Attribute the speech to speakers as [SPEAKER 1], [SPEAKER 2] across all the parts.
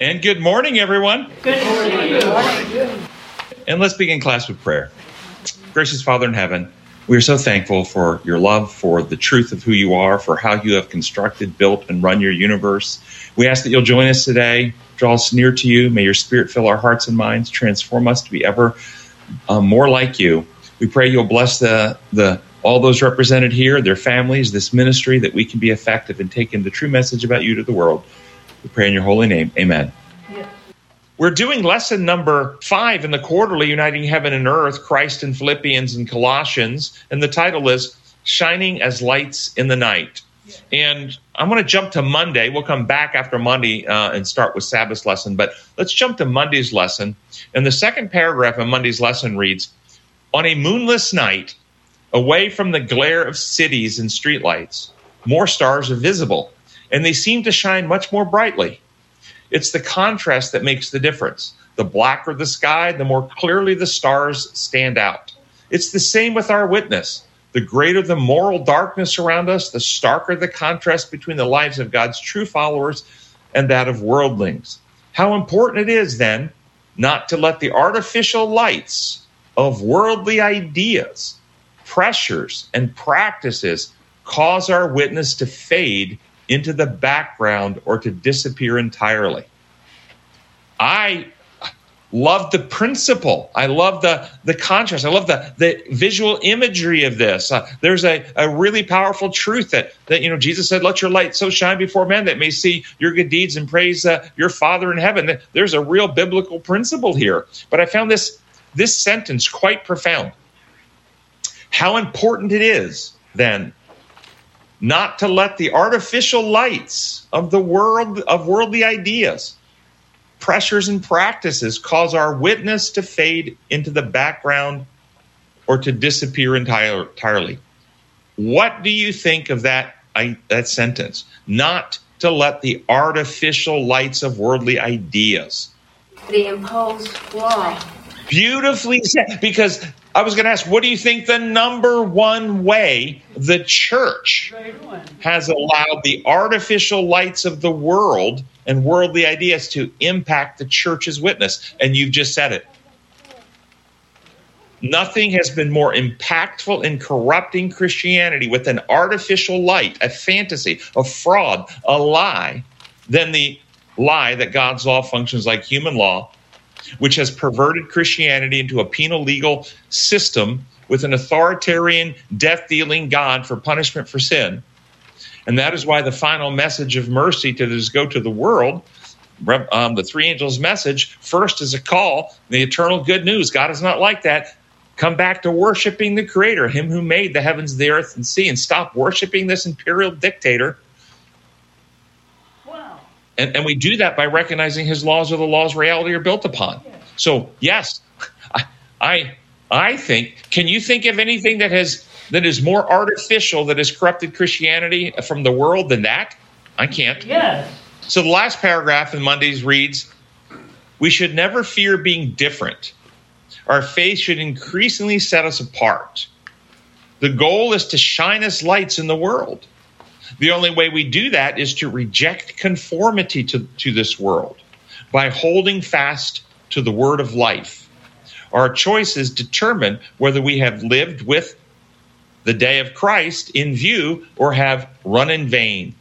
[SPEAKER 1] And good morning, everyone.
[SPEAKER 2] Good morning.
[SPEAKER 1] And let's begin class with prayer. Gracious Father in heaven, we are so thankful for your love, for the truth of who you are, for how you have constructed, built, and run your universe. We ask that you'll join us today, draw us near to you. May your Spirit fill our hearts and minds, transform us to be ever more like you. We pray you'll bless all those represented here, their families, this ministry, that we can be effective in taking the true message about you to the world. We pray in your holy name. Amen.
[SPEAKER 2] Yes.
[SPEAKER 1] We're doing lesson number 5 in the quarterly Uniting Heaven and Earth, Christ in Philippians and Colossians. And the title is Shining as Lights in the Night. Yes. And I'm going to jump to Monday. We'll come back after Monday and start with Sabbath's lesson. But let's jump to Monday's lesson. And the second paragraph of Monday's lesson reads, on a moonless night, away from the glare of cities and streetlights, more stars are visible. And they seem to shine much more brightly. It's the contrast that makes the difference. The blacker the sky, the more clearly the stars stand out. It's the same with our witness. The greater the moral darkness around us, the starker the contrast between the lives of God's true followers and that of worldlings. How important it is, then, not to let the artificial lights of worldly ideas, pressures, and practices cause our witness to fade into the background or to disappear entirely. I love the principle. I love the contrast. I love the visual imagery of this. There's a really powerful truth that Jesus said, let your light so shine before men that may see your good deeds and praise your Father in heaven. There's a real biblical principle here. But I found this sentence quite profound. How important it is, then, not to let the artificial lights of the world, of worldly ideas, pressures, and practices cause our witness to fade into the background or to disappear entirely. What do you think of that sentence? Not to let the artificial lights of worldly ideas.
[SPEAKER 2] The imposed law.
[SPEAKER 1] Beautifully said, because I was going to ask, what do you think the number one way the church has allowed the artificial lights of the world and worldly ideas to impact the church's witness? And you've just said it. Nothing has been more impactful in corrupting Christianity with an artificial light, a fantasy, a fraud, a lie, than the lie that God's law functions like human law, which has perverted Christianity into a penal legal system with an authoritarian, death-dealing God for punishment for sin. And that is why the final message of mercy to go to the world, the three angels' message, first is a call, the eternal good news. God is not like that. Come back to worshiping the Creator, Him who made the heavens, the earth, and sea, and stop worshiping this imperial dictator. And we do that by recognizing his laws are the laws reality are built upon. So, yes, I think, can you think of anything that is more artificial, that has corrupted Christianity from the world than that? I can't.
[SPEAKER 2] Yes.
[SPEAKER 1] So the last paragraph in Monday's reads, we should never fear being different. Our faith should increasingly set us apart. The goal is to shine as lights in the world. The only way we do that is to reject conformity to this world by holding fast to the word of life. Our choices determine whether we have lived with the day of Christ in view or have run in vain.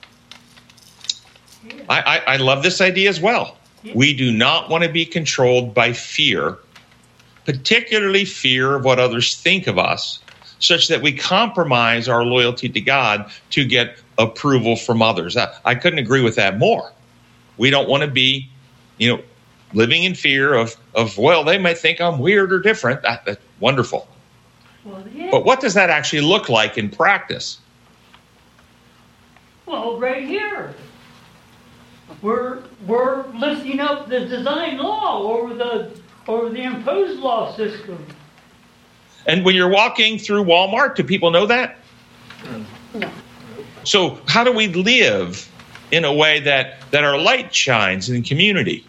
[SPEAKER 1] I love this idea as well. We do not want to be controlled by fear, particularly fear of what others think of us, such that we compromise our loyalty to God to get approval from others. I couldn't agree with that more. We don't want to be, living in fear of, well, they might think I'm weird or different. That's wonderful.
[SPEAKER 2] Well, yeah.
[SPEAKER 1] But what does that actually look like in practice?
[SPEAKER 2] Well, right here. We're lifting up the design law over the imposed law system.
[SPEAKER 1] And when you're walking through Walmart, do people know that?
[SPEAKER 2] No.
[SPEAKER 1] So how do we live in a way that our light shines in community?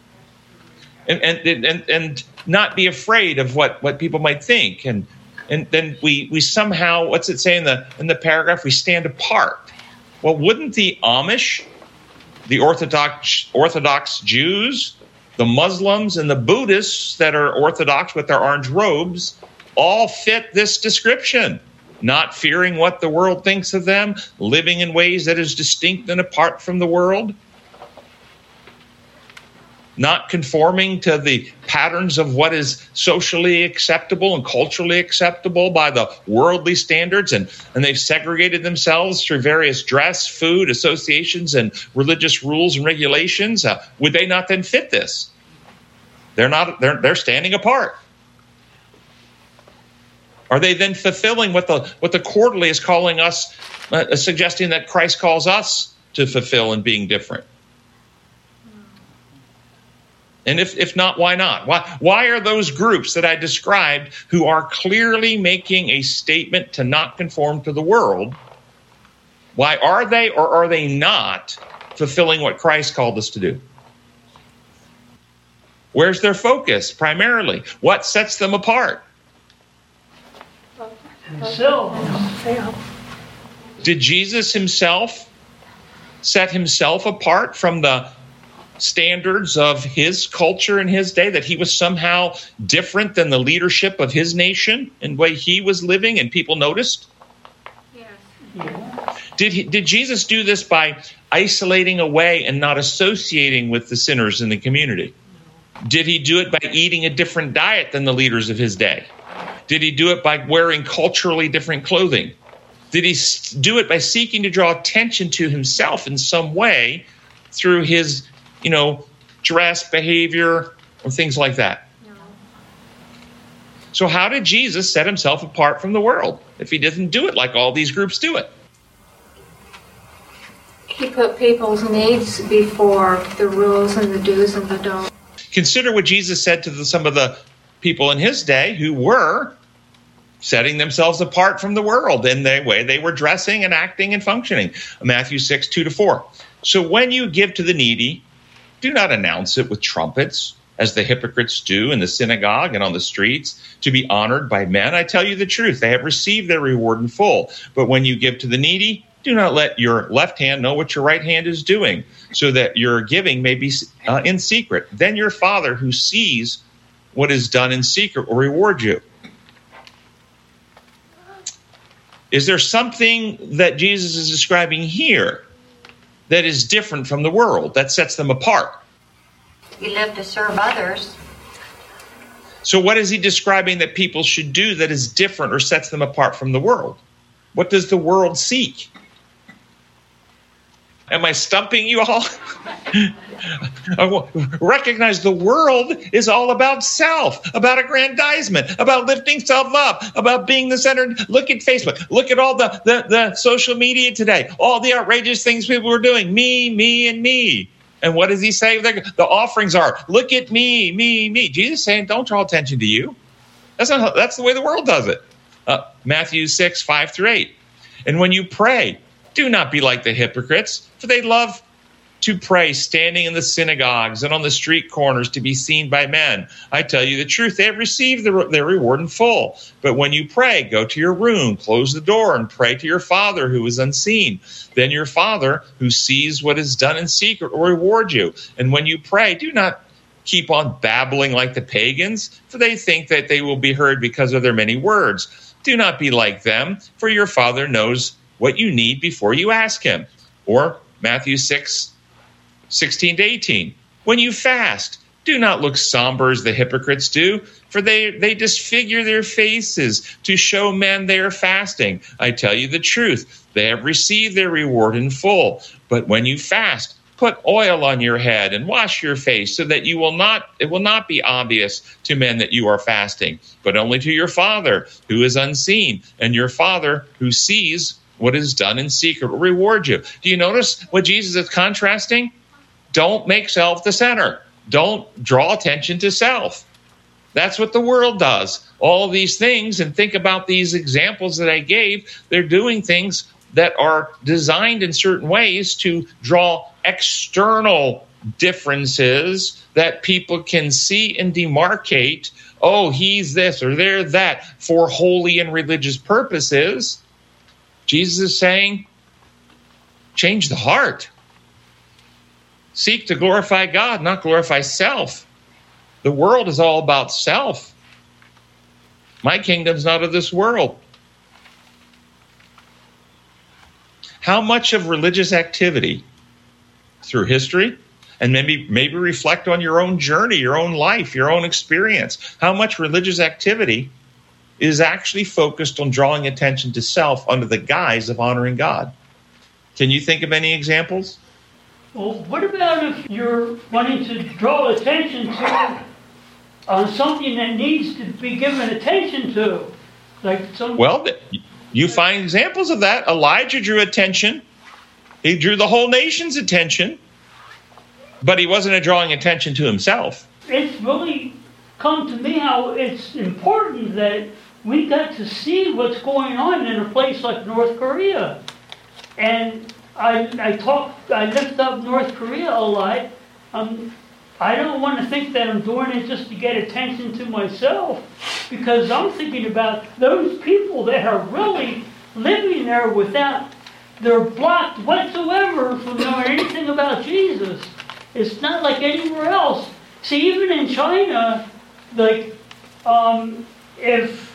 [SPEAKER 1] And not be afraid of what people might think. And then we somehow, what's it say in the paragraph? We stand apart. Well, wouldn't the Amish the Orthodox Jews, the Muslims, and the Buddhists that are Orthodox with their orange robes all fit this description. Not fearing what the world thinks of them, living in ways that is distinct and apart from the world, not conforming to the patterns of what is socially acceptable and culturally acceptable by the worldly standards, and they've segregated themselves through various dress, food, associations, and religious rules and regulations. Would they not then fit this? They're standing apart. Are they then fulfilling what the Quarterly is calling us, suggesting that Christ calls us to fulfill in being different? And if not, why not? Why are those groups that I described, who are clearly making a statement to not conform to the world, why are they or are they not fulfilling what Christ called us to do? Where's their focus primarily? What sets them apart?
[SPEAKER 2] Himself.
[SPEAKER 1] Did Jesus himself set himself apart from the standards of his culture in his day, that he was somehow different than the leadership of his nation and the way he was living and people noticed?
[SPEAKER 3] Yes.
[SPEAKER 2] Yeah.
[SPEAKER 1] Did Jesus do this by isolating away and not associating with the sinners in the community? Did he do it by eating a different diet than the leaders of his day? Did he do it by wearing culturally different clothing? Did he do it by seeking to draw attention to himself in some way through his, dress, behavior, or things like that?
[SPEAKER 3] No.
[SPEAKER 1] So how did Jesus set himself apart from the world if he didn't do it like all these groups do it?
[SPEAKER 3] He put people's needs before the rules and the do's and the don'ts.
[SPEAKER 1] Consider what Jesus said to some of the people in his day who were setting themselves apart from the world in the way they were dressing and acting and functioning. Matthew 6, 2-4. So when you give to the needy, do not announce it with trumpets, as the hypocrites do in the synagogue and on the streets, to be honored by men. I tell you the truth, they have received their reward in full. But when you give to the needy, do not let your left hand know what your right hand is doing, so that your giving may be in secret. Then your Father who sees what is done in secret will reward you. Is there something that Jesus is describing here that is different from the world, that sets them apart?
[SPEAKER 4] We live to serve others.
[SPEAKER 1] So what is he describing that people should do that is different or sets them apart from the world? What does the world seek? Am I stumping you all? Recognize the world is all about self, about aggrandizement, about lifting self up, about being the center. Look at Facebook. Look at all the social media today. All the outrageous things people are doing. Me, me, and me. And what does he say? The offerings are, look at me, me, me. Jesus is saying, don't draw attention to you. That's the way the world does it. Matthew 6, 5-8. And when you pray, do not be like the hypocrites, for they love to pray standing in the synagogues and on the street corners to be seen by men. I tell you the truth, they have received their reward in full. But when you pray, go to your room, close the door, and pray to your Father who is unseen. Then your Father who sees what is done in secret will reward you. And when you pray, do not keep on babbling like the pagans, for they think that they will be heard because of their many words. Do not be like them, for your Father knows what you need before you ask him. Or Matthew 6, 16-18. When you fast, do not look somber as the hypocrites do, for they disfigure their faces to show men they are fasting. I tell you the truth, they have received their reward in full. But when you fast, put oil on your head and wash your face, so that it will not be obvious to men that you are fasting, but only to your Father who is unseen. And your Father who sees what is done in secret will reward you. Do you notice what Jesus is contrasting? Don't make self the center. Don't draw attention to self. That's what the world does. All these things, and think about these examples that I gave, they're doing things that are designed in certain ways to draw external differences that people can see and demarcate. Oh, he's this or they're that, for holy and religious purposes. Jesus is saying, change the heart. seek to glorify God, not glorify self. The world is all about self. My kingdom's not of this world. How much of religious activity through history, and maybe reflect on your own journey, your own life, your own experience, how much religious activity is actually focused on drawing attention to self under the guise of honoring God? Can you think of any examples?
[SPEAKER 2] Well, what about if you're wanting to draw attention to something that needs to be given attention to?
[SPEAKER 1] Well, you find examples of that. Elijah drew attention. He drew the whole nation's attention, but he wasn't drawing attention to himself.
[SPEAKER 2] It's really come to me how it's important that we got to see what's going on in a place like North Korea. And I lift up North Korea a lot. I don't want to think that I'm doing it just to get attention to myself, because I'm thinking about those people that are really living there without, they're blocked whatsoever from knowing anything about Jesus. It's not like anywhere else. See, even in China, if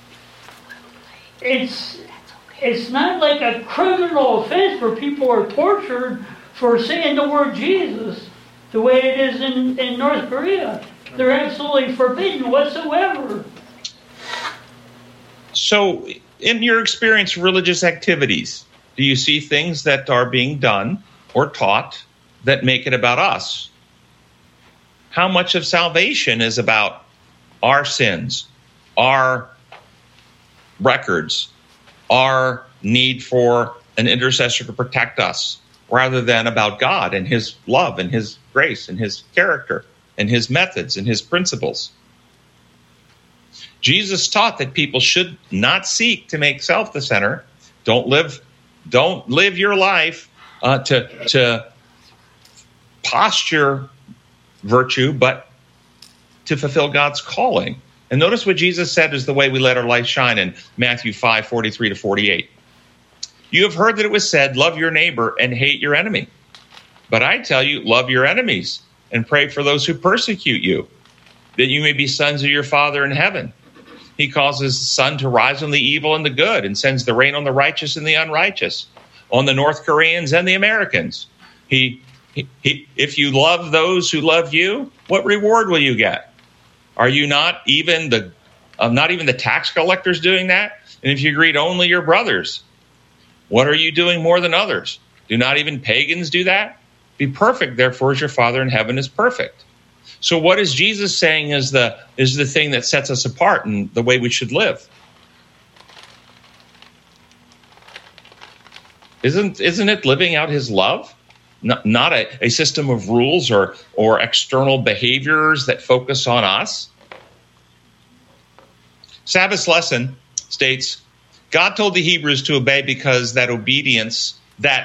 [SPEAKER 2] it's not like a criminal offense where people are tortured for saying the word Jesus, the way it is in North Korea. They're absolutely forbidden whatsoever.
[SPEAKER 1] So, in your experience of religious activities, do you see things that are being done or taught that make it about us? How much of salvation is about our sins, our records, our need for an intercessor to protect us, rather than about God and his love and his grace and his character and his methods and his principles? Jesus taught that people should not seek to make self the center. Don't live your life to posture virtue, but to fulfill God's calling. And notice what Jesus said is the way we let our light shine in Matthew 5:43-48. You have heard that it was said, love your neighbor and hate your enemy. But I tell you, love your enemies and pray for those who persecute you, that you may be sons of your Father in heaven. He causes the sun to rise on the evil and the good, and sends the rain on the righteous and the unrighteous, on the North Koreans and the Americans. If you love those who love you, what reward will you get? Are you not even the tax collectors doing that? And if you greet only your brothers, what are you doing more than others? Do not even pagans do that? Be perfect, therefore, as your Father in heaven is perfect. So what is Jesus saying is the thing that sets us apart and the way we should live? Isn't it living out his love? Not a system of rules or external behaviors that focus on us? Sabbath's lesson states, God told the Hebrews to obey because that obedience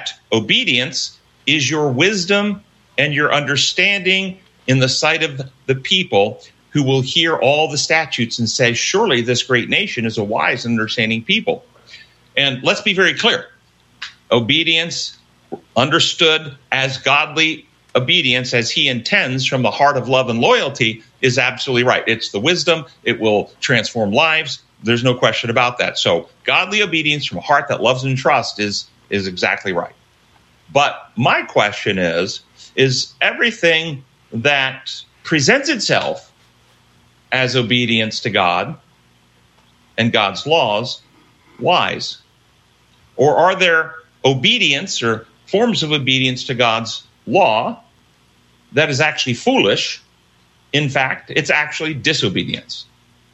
[SPEAKER 1] is your wisdom and your understanding in the sight of the people who will hear all the statutes and say, surely this great nation is a wise and understanding people. And let's be very clear. Obedience, understood as godly obedience as he intends from the heart of love and loyalty, is absolutely right. It's the wisdom. It will transform lives. There's no question about that. So godly obedience from a heart that loves and trusts is exactly right. But my question is everything that presents itself as obedience to God and God's laws wise? Or are there obedience or forms of obedience to God's law that is actually foolish? In fact, it's actually disobedience.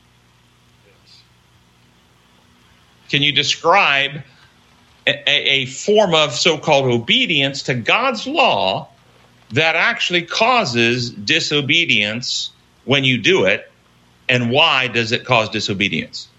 [SPEAKER 1] Can you describe a form of so-called obedience to God's law that actually causes disobedience when you do it, and why does it cause disobedience?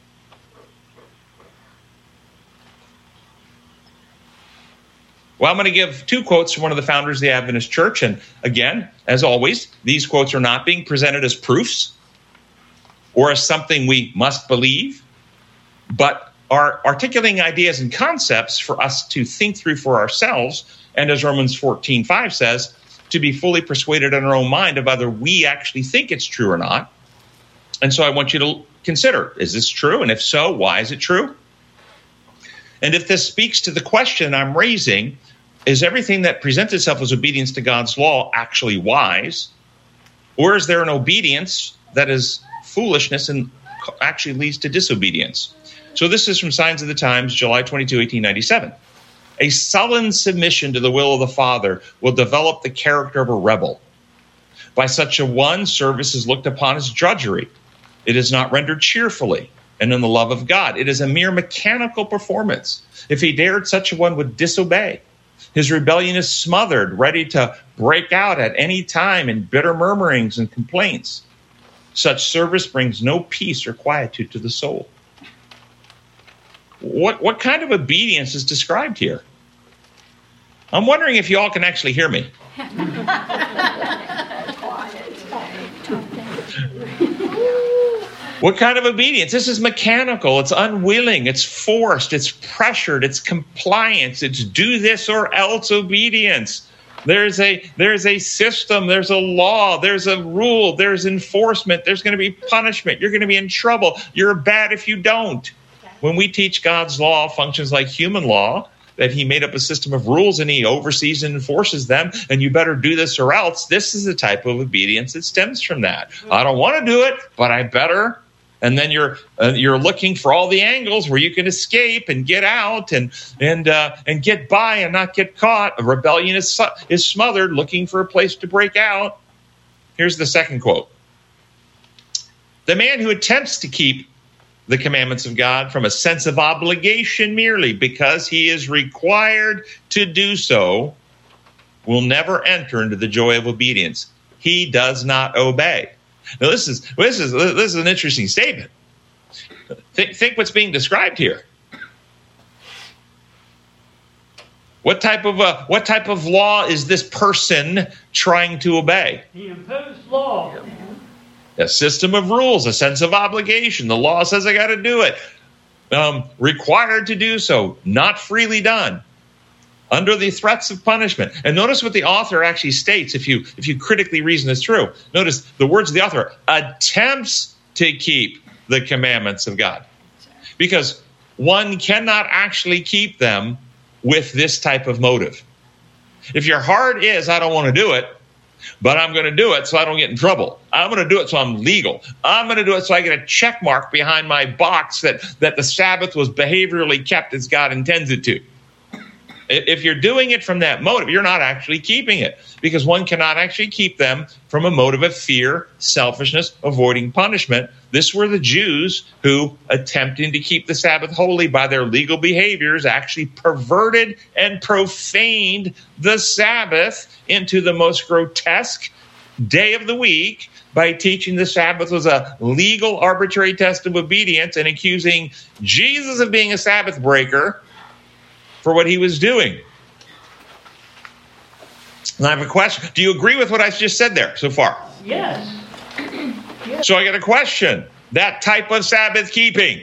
[SPEAKER 1] Well, I'm going to give two quotes from one of the founders of the Adventist Church. And again, as always, these quotes are not being presented as proofs or as something we must believe, but are articulating ideas and concepts for us to think through for ourselves. And as Romans 14:5 says, to be fully persuaded in our own mind of whether we actually think it's true or not. And so I want you to consider, is this true? And if so, why is it true? And if this speaks to the question I'm raising, is everything that presents itself as obedience to God's law actually wise? Or is there an obedience that is foolishness and actually leads to disobedience? So this is from Signs of the Times, July 22, 1897. A sullen submission to the will of the Father will develop the character of a rebel. By such a one, service is looked upon as drudgery. It is not rendered cheerfully and in the love of God. It is a mere mechanical performance. If he dared, such a one would disobey. His rebellion is smothered, ready to break out at any time in bitter murmurings and complaints. Such service brings no peace or quietude to the soul. What kind of obedience is described here? I'm wondering if you all can actually hear me. What kind of obedience? This is mechanical. It's unwilling. It's forced. It's pressured. It's compliance. It's do this or else obedience. There's a system. There's a law. There's a rule. There's enforcement. There's going to be punishment. You're going to be in trouble. You're bad if you don't. When we teach God's law functions like human law, that he made up a system of rules and he oversees and enforces them, and you better do this or else, this is the type of obedience that stems from that. I don't want to do it, but I better. And then you're looking for all the angles where you can escape and get out and get by and not get caught. A rebellion is smothered, looking for a place to break out. Here's the second quote. The man who attempts to keep the commandments of God from a sense of obligation merely because he is required to do so will never enter into the joy of obedience. He does not obey. Now, this is an interesting statement. Think what's being described here. What type of law is this person trying to obey?
[SPEAKER 2] The imposed law.
[SPEAKER 1] A system of rules, a sense of obligation. The law says I got to do it. Required to do so, not freely done. Under the threats of punishment. And notice what the author actually states if you critically reason this through. Notice the words of the author, attempts to keep the commandments of God. Because one cannot actually keep them with this type of motive. If your heart is, I don't want to do it, but I'm going to do it so I don't get in trouble. I'm going to do it so I'm legal. I'm going to do it so I get a check mark behind my box that the Sabbath was behaviorally kept as God intends it to. If you're doing it from that motive, you're not actually keeping it, because one cannot actually keep them from a motive of fear, selfishness, avoiding punishment. This were the Jews who, attempting to keep the Sabbath holy by their legal behaviors, actually perverted and profaned the Sabbath into the most grotesque day of the week by teaching the Sabbath was a legal, arbitrary test of obedience and accusing Jesus of being a Sabbath breaker for what he was doing. And I have a question. Do you agree with what I just said there so far?
[SPEAKER 2] Yes. Yes.
[SPEAKER 1] So I got a question. That type of Sabbath keeping,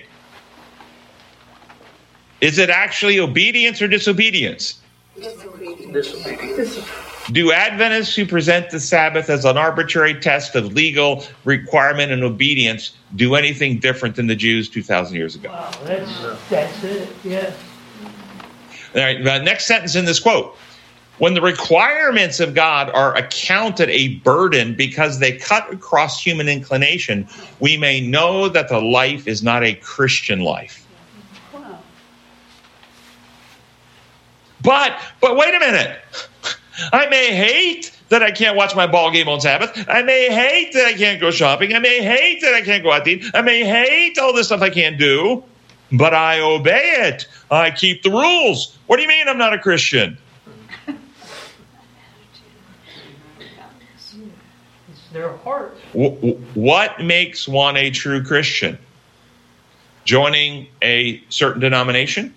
[SPEAKER 1] is it actually obedience or disobedience?
[SPEAKER 3] Disobedience.
[SPEAKER 1] Do Adventists who present the Sabbath as an arbitrary test of legal requirement and obedience do anything different than the Jews 2,000 years ago?
[SPEAKER 2] Wow, that's it, yes.
[SPEAKER 1] All right, next sentence in this quote. When the requirements of God are accounted a burden because they cut across human inclination, we may know that the life is not a Christian life.
[SPEAKER 2] Wow.
[SPEAKER 1] But wait a minute. I may hate that I can't watch my ball game on Sabbath. I may hate that I can't go shopping. I may hate that I can't go out to eat. I may hate all this stuff I can't do. But I obey it. I keep the rules. What do you mean I'm not a Christian?
[SPEAKER 2] It's their heart.
[SPEAKER 1] What makes one a true Christian? Joining a certain denomination?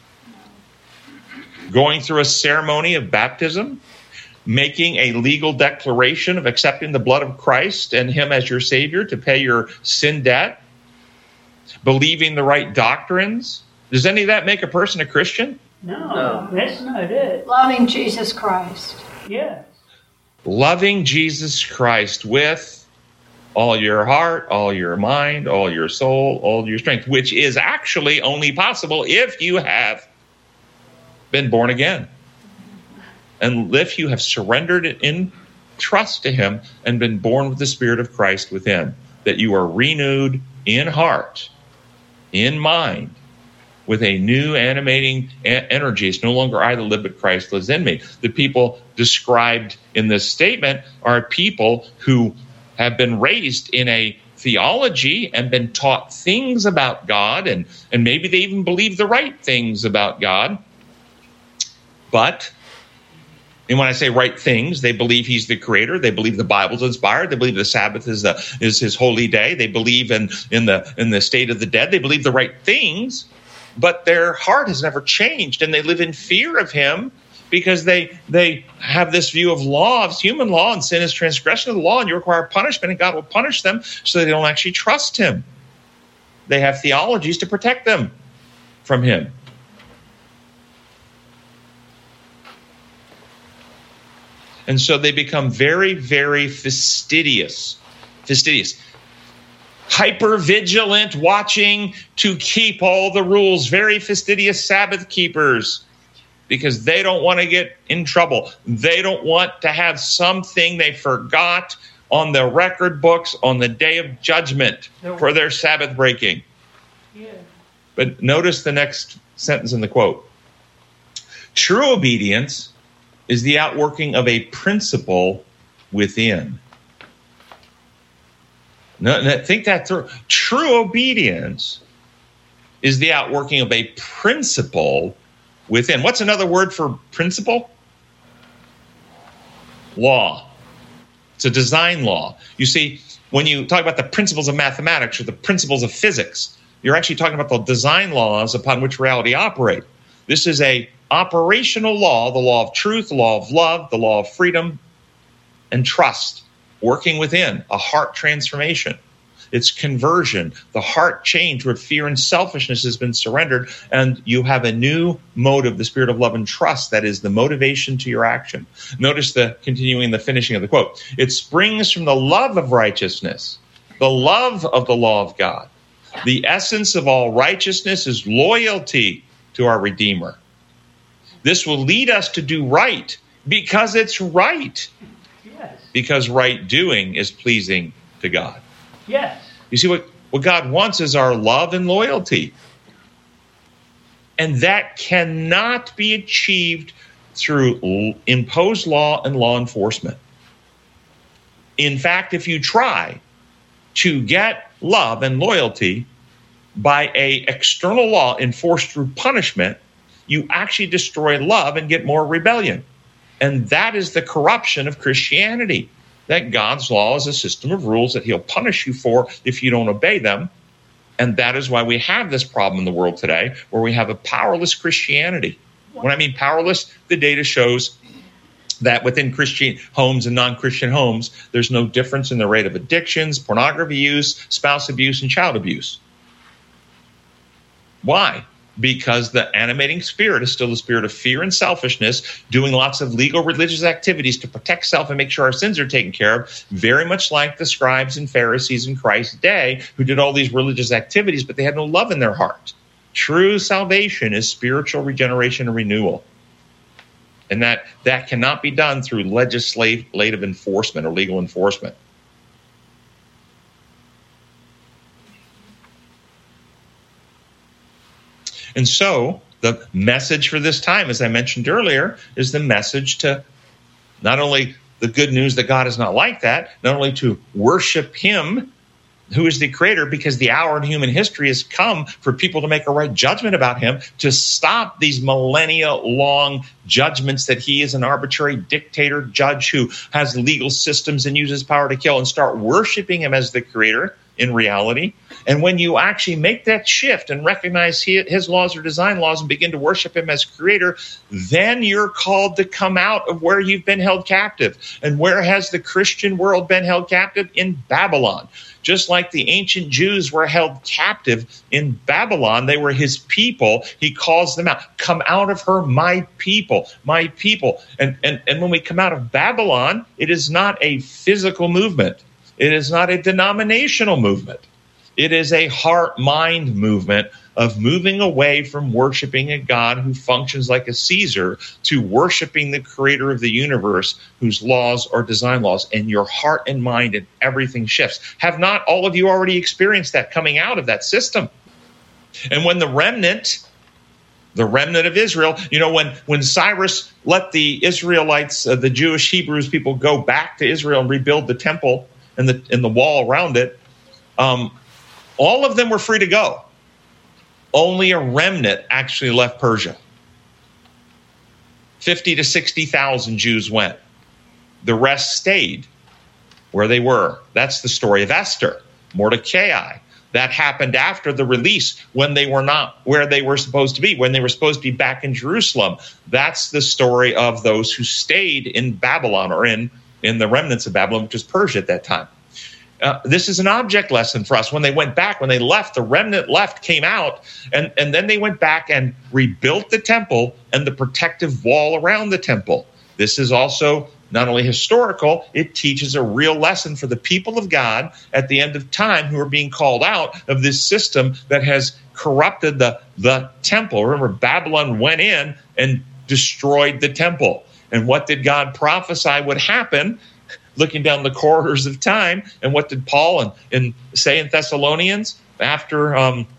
[SPEAKER 1] Going through a ceremony of baptism? Making a legal declaration of accepting the blood of Christ and him as your Savior to pay your sin debt? Believing the right doctrines? Does any of that make a person a Christian?
[SPEAKER 2] No, that's not it.
[SPEAKER 4] Loving Jesus Christ.
[SPEAKER 2] Yes.
[SPEAKER 1] Loving Jesus Christ with all your heart, all your mind, all your soul, all your strength, which is actually only possible if you have been born again. And if you have surrendered in trust to him and been born with the Spirit of Christ within, that you are renewed in heart, in mind, with a new animating energy. It's no longer I that live, but Christ lives in me. The people described in this statement are people who have been raised in a theology and been taught things about God, and maybe they even believe the right things about God. But, and when I say right things, they believe he's the creator. They believe the Bible's inspired. They believe the Sabbath is his holy day. They believe in the state of the dead. They believe the right things, but their heart has never changed, and they live in fear of him because they have this view of law, of human law, and sin is transgression of the law, and you require punishment, and God will punish them, so they don't actually trust him. They have theologies to protect them from him. And so they become very, very fastidious, hyper-vigilant, watching to keep all the rules, very fastidious Sabbath keepers, because they don't want to get in trouble. They don't want to have something they forgot on the record books on the day of judgment for their Sabbath breaking. Yeah. But notice the next sentence in the quote. True obedience is the outworking of a principle within. No, think that through. True obedience is the outworking of a principle within. What's another word for principle? Law. It's a design law. You see, when you talk about the principles of mathematics or the principles of physics, you're actually talking about the design laws upon which reality operate. This is a operational law, the law of truth, the law of love, the law of freedom and trust, working within a heart transformation. It's conversion. The heart change where fear and selfishness has been surrendered, and you have a new motive, the spirit of love and trust, that is the motivation to your action. Notice the continuing, the finishing of the quote. It springs from the love of righteousness, the love of the law of God. The essence of all righteousness is loyalty to our Redeemer. This will lead us to do right because it's right. Yes. Because right doing is pleasing to God.
[SPEAKER 2] Yes.
[SPEAKER 1] You see, what God wants is our love and loyalty. And that cannot be achieved through imposed law and law enforcement. In fact, if you try to get love and loyalty by an external law enforced through punishment, you actually destroy love and get more rebellion. And that is the corruption of Christianity, that God's law is a system of rules that he'll punish you for if you don't obey them. And that is why we have this problem in the world today, where we have a powerless Christianity. When I mean powerless, the data shows that within Christian homes and non-Christian homes, there's no difference in the rate of addictions, pornography use, spouse abuse, and child abuse. Why? Because the animating spirit is still the spirit of fear and selfishness, doing lots of legal religious activities to protect self and make sure our sins are taken care of, very much like the scribes and Pharisees in Christ's day who did all these religious activities, but they had no love in their heart. True salvation is spiritual regeneration and renewal. And that cannot be done through legislative enforcement or legal enforcement. And so the message for this time, as I mentioned earlier, is the message to not only the good news that God is not like that, not only to worship him, who is the creator, because the hour in human history has come for people to make a right judgment about him, to stop these millennia-long judgments that he is an arbitrary dictator judge who has legal systems and uses power to kill, and start worshiping him as the creator in reality. And when you actually make that shift and recognize his laws are design laws and begin to worship him as creator, then you're called to come out of where you've been held captive. And where has the Christian world been held captive? In Babylon. Just like the ancient Jews were held captive in Babylon, they were his people. He calls them out. Come out of her, my people, my people. And when we come out of Babylon, it is not a physical movement. It is not a denominational movement. It is a heart-mind movement of moving away from worshiping a God who functions like a Caesar to worshiping the creator of the universe whose laws are design laws, and your heart and mind and everything shifts. Have not all of you already experienced that coming out of that system? And when the remnant of Israel, when Cyrus let the Israelites, the Jewish Hebrews people, go back to Israel and rebuild the temple and the wall around it, all of them were free to go. Only a remnant actually left Persia. 50 to 60,000 Jews went. The rest stayed where they were. That's the story of Esther, Mordecai. That happened after the release, when they were not where they were supposed to be, when they were supposed to be back in Jerusalem. That's the story of those who stayed in Babylon, or in the remnants of Babylon, which was Persia at that time. This is an object lesson for us. When they went back, when they left, the remnant left, came out, and then they went back and rebuilt the temple and the protective wall around the temple. This is also not only historical, it teaches a real lesson for the people of God at the end of time who are being called out of this system that has corrupted the temple. Remember, Babylon went in and destroyed the temple. And what did God prophesy would happen? Looking down the corridors of time, and what did Paul say in Thessalonians after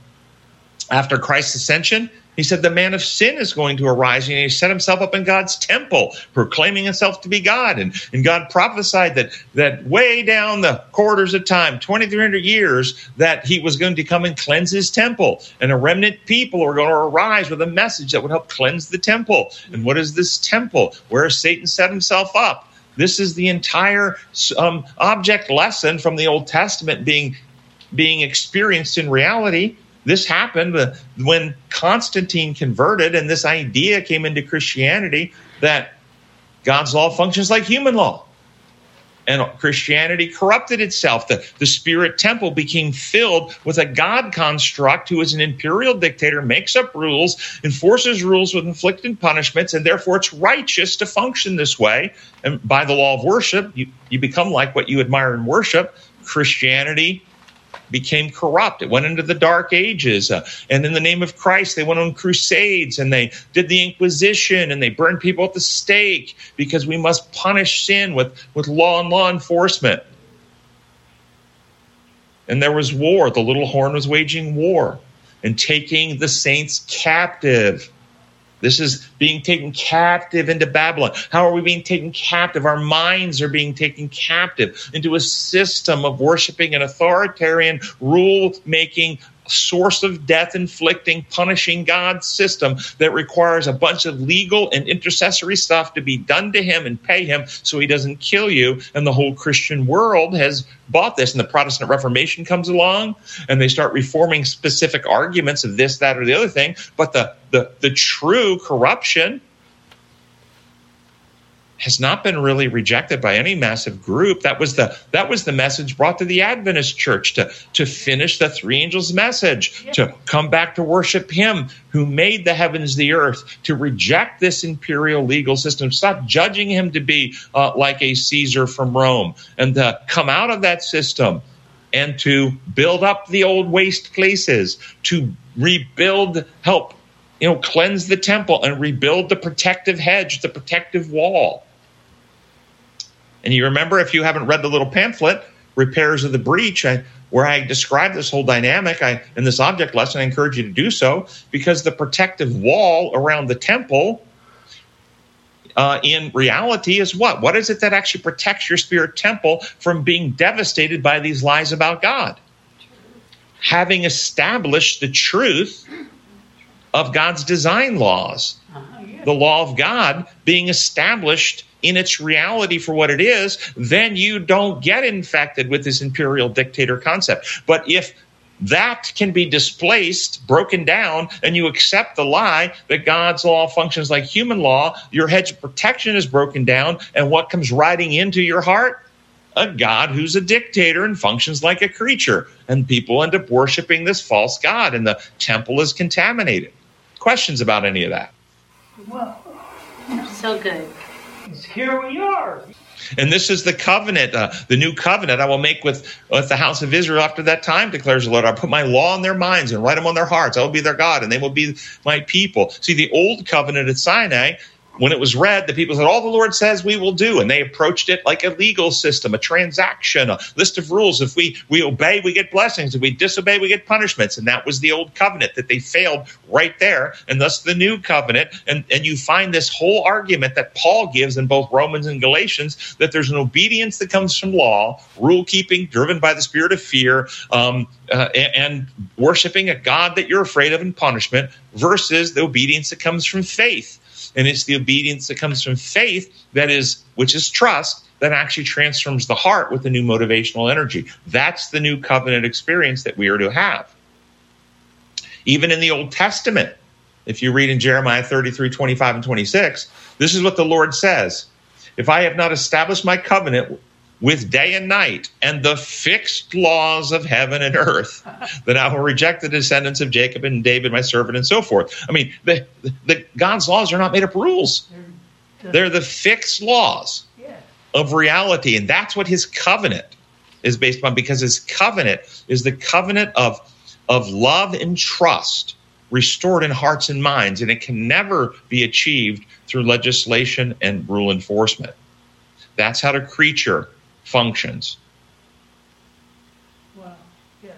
[SPEAKER 1] Christ's ascension? He said the man of sin is going to arise, and he set himself up in God's temple, proclaiming himself to be God. And God prophesied that way down the corridors of time, 2,300 years, that he was going to come and cleanse his temple. And a remnant people were going to arise with a message that would help cleanse the temple. And what is this temple? Where Satan set himself up? This is the entire object lesson from the Old Testament being experienced in reality. This happened when Constantine converted, and this idea came into Christianity that God's law functions like human law. And Christianity corrupted itself. The spirit temple became filled with a God construct who is an imperial dictator, makes up rules, enforces rules with inflicted punishments, and therefore it's righteous to function this way. And by the law of worship, you become like what you admire in worship. Christianity became corrupt. It went into the Dark Ages. And in the name of Christ, they went on crusades, and they did the Inquisition, and they burned people at the stake, because we must punish sin with law and law enforcement. And there was war. The little horn was waging war and taking the saints captive. This is being taken captive into Babylon. How are we being taken captive? Our minds are being taken captive into a system of worshiping an authoritarian, rule-making, source of death inflicting, punishing God system that requires a bunch of legal and intercessory stuff to be done to him and pay him so he doesn't kill you. And the whole Christian world has bought this. And the Protestant Reformation comes along, and they start reforming specific arguments of this, that, or the other thing. But the true corruption has not been really rejected by any massive group. That was the message brought to the Adventist church, to finish the three angels' message, to come back to worship him who made the heavens, the earth, to reject this imperial legal system, stop judging him to be like a Caesar from Rome, and to come out of that system and to build up the old waste places, to rebuild, help cleanse the temple and rebuild the protective hedge, the protective wall. And you remember, if you haven't read the little pamphlet, Repairs of the Breach, where I describe this whole dynamic in this object lesson, I encourage you to do so, because the protective wall around the temple in reality is what? What is it that actually protects your spirit temple from being devastated by these lies about God? Having established the truth of God's design laws, the law of God being established in its reality for what it is, then you don't get infected with this imperial dictator concept. But if that can be displaced, broken down, and you accept the lie that God's law functions like human law. Your hedge of protection is broken down, and what comes riding into your heart? A God who's a dictator and functions like a creature. And people end up worshiping this false God, and the temple is contaminated. Questions about any of that?
[SPEAKER 2] Well,
[SPEAKER 4] So good.
[SPEAKER 2] here we are.
[SPEAKER 1] And this is the covenant, the new covenant I will make with the house of Israel after that time, declares the Lord. I'll put my law in their minds and write them on their hearts. I will be their God, and they will be my people. See, the old covenant at Sinai, when it was read, the people said, all the Lord says we will do. And they approached it like a legal system, a transaction, a list of rules. If we obey, we get blessings. If we disobey, we get punishments. And that was the old covenant that they failed right there. And thus the new covenant. And you find this whole argument that Paul gives in both Romans and Galatians, that there's an obedience that comes from law, rule keeping, driven by the spirit of fear, and worshiping a God that you're afraid of in punishment, versus the obedience that comes from faith. And it's the obedience that comes from faith which is trust, that actually transforms the heart with a new motivational energy. That's the new covenant experience that we are to have. Even in the Old Testament, if you read in Jeremiah 33, 25 and 26, this is what the Lord says. If I have not established my covenant with day and night and the fixed laws of heaven and earth, then I will reject the descendants of Jacob and David, my servant, and so forth. I mean, the God's laws are not made up rules. They're the fixed laws of reality. And that's what his covenant is based upon, because his covenant is the covenant of love and trust restored in hearts and minds. And it can never be achieved through legislation and rule enforcement. That's how the creature functions.
[SPEAKER 2] Wow. Yes.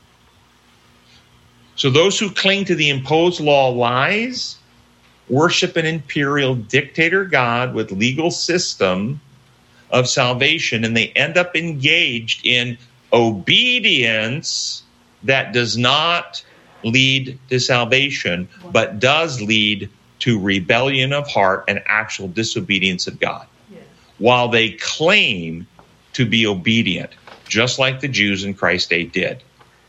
[SPEAKER 1] So those who cling to the imposed law lies, worship an imperial dictator God with legal system of salvation, and they end up engaged in obedience that does not lead to salvation, but does lead to rebellion of heart and actual disobedience of God.
[SPEAKER 2] Yes.
[SPEAKER 1] While they claim to be obedient, just like the Jews in Christ's day did.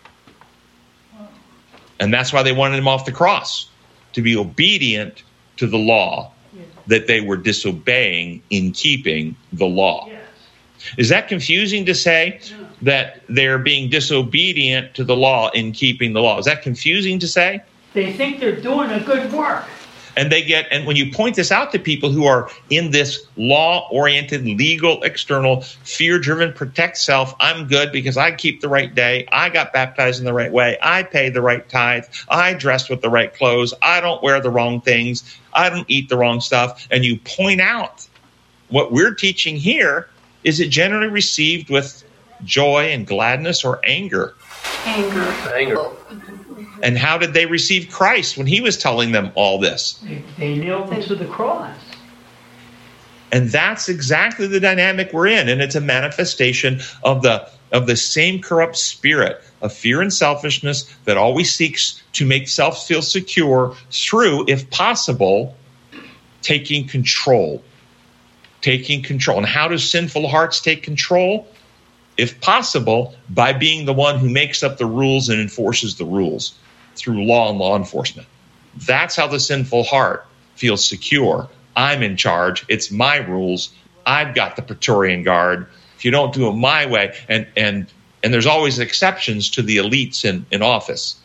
[SPEAKER 1] And that's why they wanted him off the cross, to be obedient to the law, that they were disobeying in keeping the law.
[SPEAKER 2] Yes.
[SPEAKER 1] Is that confusing to say that they're being disobedient to the law in keeping the law? Is that confusing to say?
[SPEAKER 2] They think they're doing a good work.
[SPEAKER 1] And when you point this out to people who are in this law-oriented, legal, external, fear-driven, protect self, I'm good because I keep the right day, I got baptized in the right way, I pay the right tithe, I dress with the right clothes, I don't wear the wrong things, I don't eat the wrong stuff, and you point out what we're teaching here, is it generally received with joy and gladness or anger?
[SPEAKER 3] Anger.
[SPEAKER 1] And how did they receive Christ when he was telling them all this?
[SPEAKER 2] They nailed him to the cross.
[SPEAKER 1] And that's exactly the dynamic we're in. And it's a manifestation of the same corrupt spirit of fear and selfishness that always seeks to make self feel secure through, if possible, taking control. Taking control. And how do sinful hearts take control? If possible, by being the one who makes up the rules and enforces the rules through law and law enforcement. That's how the sinful heart feels secure. I'm in charge. It's my rules. I've got the Praetorian Guard. If you don't do it my way, and there's always exceptions to the elites in office.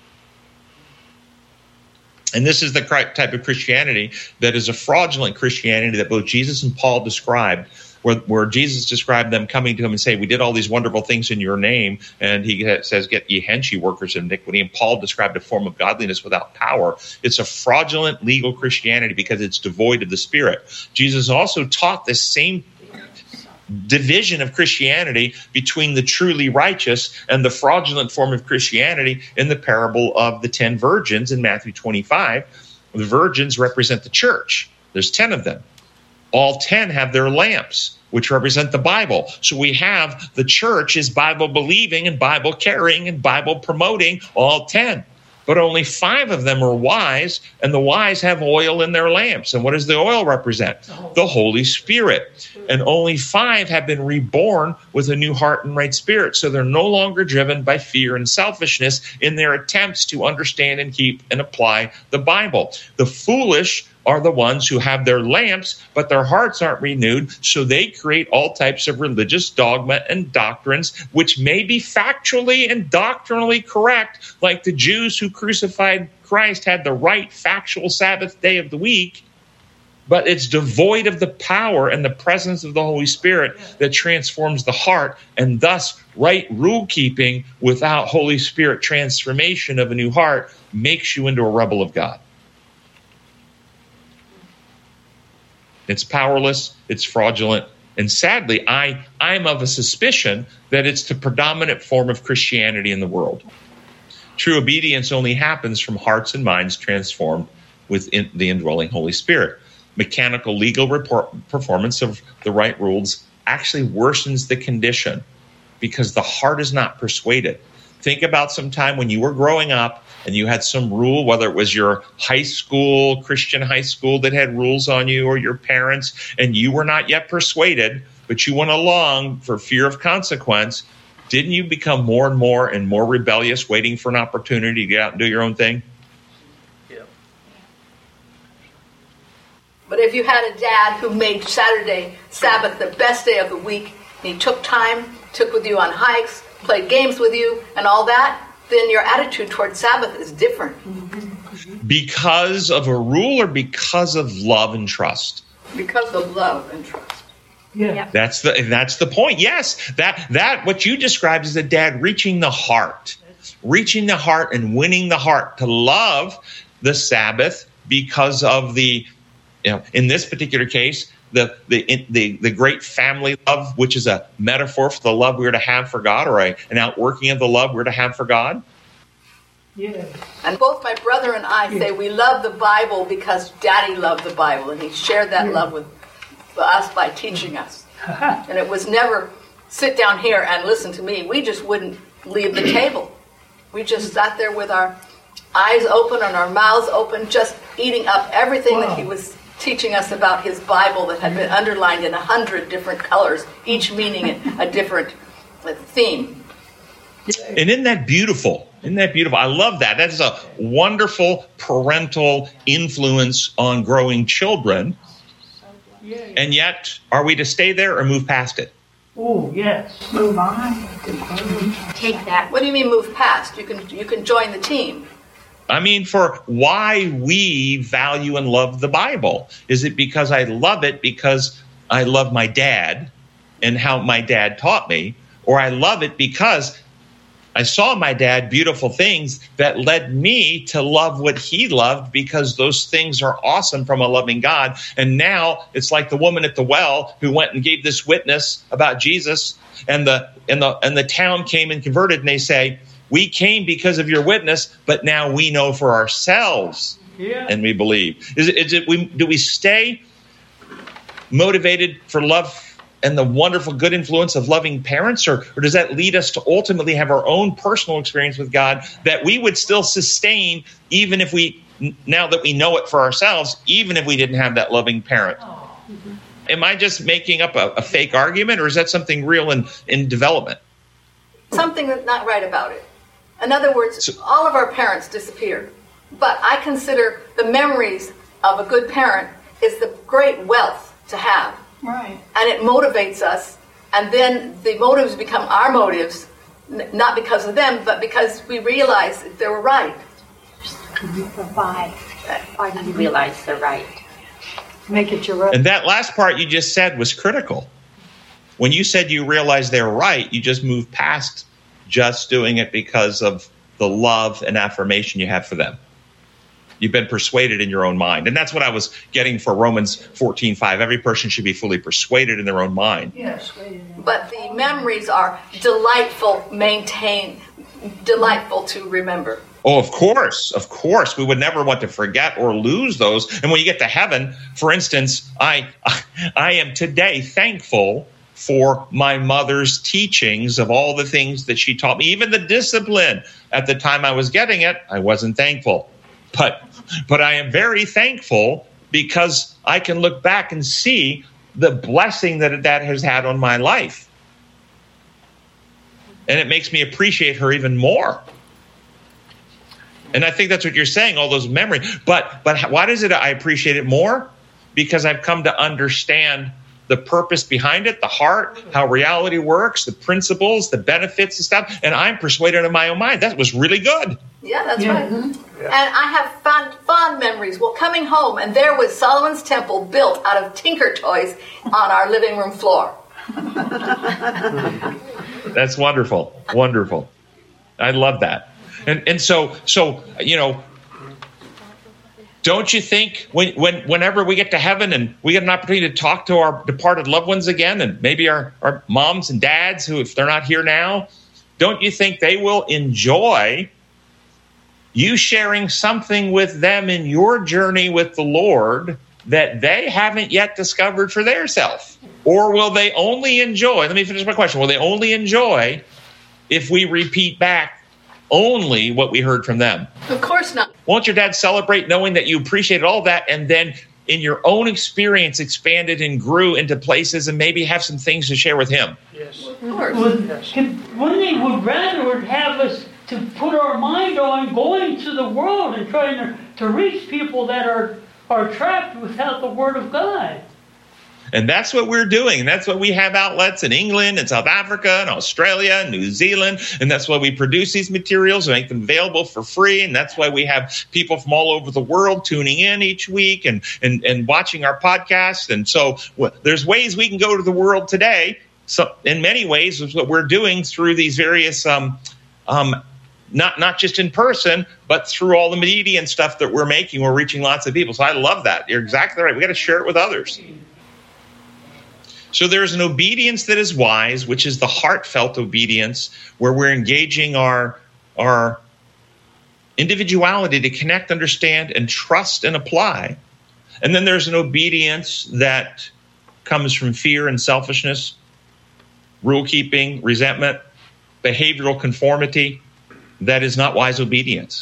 [SPEAKER 1] And this is the type of Christianity that is a fraudulent Christianity that both Jesus and Paul described, where Jesus described them coming to him and say, we did all these wonderful things in your name. And he says, get ye hence, ye workers of iniquity. And Paul described a form of godliness without power. It's a fraudulent legal Christianity because it's devoid of the Spirit. Jesus also taught this same division of Christianity between the truly righteous and the fraudulent form of Christianity in the parable of the 10 virgins in Matthew 25. The virgins represent the church. There's 10 of them. All 10 have their lamps, which represent the Bible. So we have the church is Bible believing and Bible carrying and Bible promoting, all 10. but only 5 of them are wise, and the wise have oil in their lamps. And what does the oil represent? The Holy Spirit. And only 5 have been reborn with a new heart and right spirit. So they're no longer driven by fear and selfishness in their attempts to understand and keep and apply the Bible. The foolish are the ones who have their lamps, but their hearts aren't renewed, so they create all types of religious dogma and doctrines, which may be factually and doctrinally correct, like the Jews who crucified Christ had the right factual Sabbath day of the week, but it's devoid of the power and the presence of the Holy Spirit that transforms the heart, and thus right rule-keeping without Holy Spirit transformation of a new heart makes you into a rebel of God. It's powerless, it's fraudulent, and sadly, I'm of a suspicion that it's the predominant form of Christianity in the world. True obedience only happens from hearts and minds transformed with the indwelling Holy Spirit. Mechanical legal performance of the right rules actually worsens the condition because the heart is not persuaded. Think about some time when you were growing up and you had some rule, whether it was your high school, Christian high school that had rules on you, or your parents, and you were not yet persuaded, but you went along for fear of consequence. Didn't you become more and more rebellious, waiting for an opportunity to get out and do your own thing?
[SPEAKER 5] Yeah.
[SPEAKER 6] But if you had a dad who made Sabbath the best day of the week, and he took with you on hikes, played games with you, and all that, then your attitude towards Sabbath is different.
[SPEAKER 1] Because of a rule or because of love and trust?
[SPEAKER 6] Because of love and trust.
[SPEAKER 2] Yeah.
[SPEAKER 1] That's the point. Yes, that what you described is a dad reaching the heart and winning the heart to love the Sabbath because of the, in this particular case, the great family love, which is a metaphor for the love we're to have for God, or an outworking of the love we're to have for God.
[SPEAKER 2] Yeah.
[SPEAKER 6] And both my brother and I say we love the Bible because Daddy loved the Bible, and he shared that love with us by teaching us. And it was never sit down here and listen to me. We just wouldn't leave the table. We just sat there with our eyes open and our mouths open, just eating up everything that he was teaching us about his Bible that had been underlined in 100 different colors, each meaning a different theme.
[SPEAKER 1] And isn't that beautiful? I love that. That is a wonderful parental influence on growing children. And yet, are we to stay there or move past it?
[SPEAKER 2] Oh, yes.
[SPEAKER 3] Move on.
[SPEAKER 4] Take that.
[SPEAKER 6] What do you mean move past? You can join the team.
[SPEAKER 1] I mean, for why we value and love the Bible. Is it because I love it because I love my dad and how my dad taught me? Or I love it because I saw my dad beautiful things that led me to love what he loved because those things are awesome from a loving God. And now it's like the woman at the well who went and gave this witness about Jesus, and the town came and converted, and they say, we came because of your witness, but now we know for ourselves, and we believe. Do we stay motivated for love and the wonderful good influence of loving parents, or does that lead us to ultimately have our own personal experience with God that we would still sustain even if now that we know it for ourselves, even if we didn't have that loving parent? Am I just making up a fake argument, or is that something real in development?
[SPEAKER 6] Something that's not right about it. In other words, all of our parents disappeared. But I consider the memories of a good parent is the great wealth to have.
[SPEAKER 3] Right.
[SPEAKER 6] And it motivates us. And then the motives become our motives, not because of them, but because we realize that they were right.
[SPEAKER 3] Why do you
[SPEAKER 4] Realize they're right.
[SPEAKER 3] make it your own?
[SPEAKER 1] And that last part you just said was critical. When you said you realized they were right, you just moved past just doing it because of the love and affirmation you have for them. You've been persuaded in your own mind. And that's what I was getting for Romans 14:5. Every person should be fully persuaded in their own mind.
[SPEAKER 2] Yes.
[SPEAKER 6] But the memories are delightful to remember.
[SPEAKER 1] Oh, of course. Of course. We would never want to forget or lose those. And when you get to heaven, for instance, I am today thankful for my mother's teachings of all the things that she taught me, even the discipline. At the time I was getting it, I wasn't thankful. But I am very thankful because I can look back and see the blessing that has had on my life. And it makes me appreciate her even more. And I think that's what you're saying, all those memories. But why does it I appreciate it more? Because I've come to understand the purpose behind it, the heart, how reality works, the principles, the benefits and stuff. And I'm persuaded in my own mind. That was really good.
[SPEAKER 6] Yeah, that's right. Mm-hmm. And I have fond memories. Well, coming home, and there was Solomon's Temple built out of Tinker Toys on our living room floor.
[SPEAKER 1] That's wonderful. Wonderful. I love that. And so don't you think whenever we get to heaven and we get an opportunity to talk to our departed loved ones again, and maybe our moms and dads who, if they're not here now, don't you think they will enjoy you sharing something with them in your journey with the Lord that they haven't yet discovered for their self? Or will they only enjoy, let me finish my question, will they only enjoy if we repeat back only what we heard from them?
[SPEAKER 6] Of course not.
[SPEAKER 1] Won't your dad celebrate knowing that you appreciated all that, and then in your own experience expanded and grew into places and maybe have some things to share with him?
[SPEAKER 2] Yes.
[SPEAKER 6] Of course.
[SPEAKER 2] When they would rather have us to put our mind on going to the world and trying to reach people that are trapped without the Word of God.
[SPEAKER 1] And that's what we're doing. And that's why we have outlets in England and South Africa and Australia and New Zealand. And that's why we produce these materials and make them available for free. And that's why we have people from all over the world tuning in each week and watching our podcast. And so there's ways we can go to the world today. So in many ways, is what we're doing through these various, not just in person, but through all the media and stuff that we're making. We're reaching lots of people. So I love that. You're exactly right. We got to share it with others. So there's an obedience that is wise, which is the heartfelt obedience, where we're engaging our individuality to connect, understand, and trust and apply. And then there's an obedience that comes from fear and selfishness, rule-keeping, resentment, behavioral conformity. That is not wise obedience.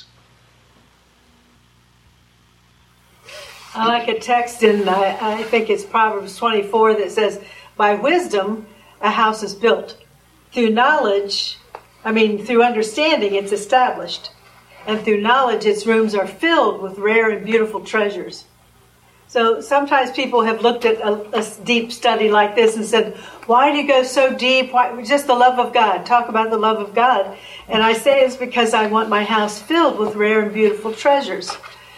[SPEAKER 5] I like a text in, I think it's Proverbs 24 that says, by wisdom, a house is built. Through knowledge, through understanding, it's established. And through knowledge, its rooms are filled with rare and beautiful treasures. So sometimes people have looked at a deep study like this and said, why do you go so deep? Why? Just the love of God. Talk about the love of God. And I say it's because I want my house filled with rare and beautiful treasures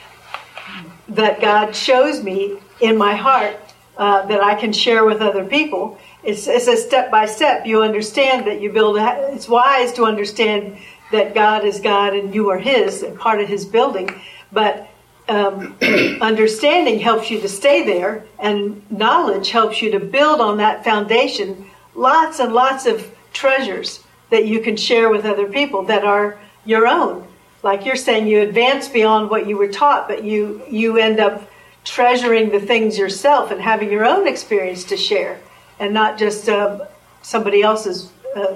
[SPEAKER 5] that God shows me in my heart that I can share with other people. It's a step by step. You understand that you build. It's wise to understand that God is God and you are His and part of His building. But understanding helps you to stay there, and knowledge helps you to build on that foundation. Lots and lots of treasures that you can share with other people that are your own. Like you're saying, you advance beyond what you were taught, but you end up treasuring the things yourself and having your own experience to share, and not just somebody else's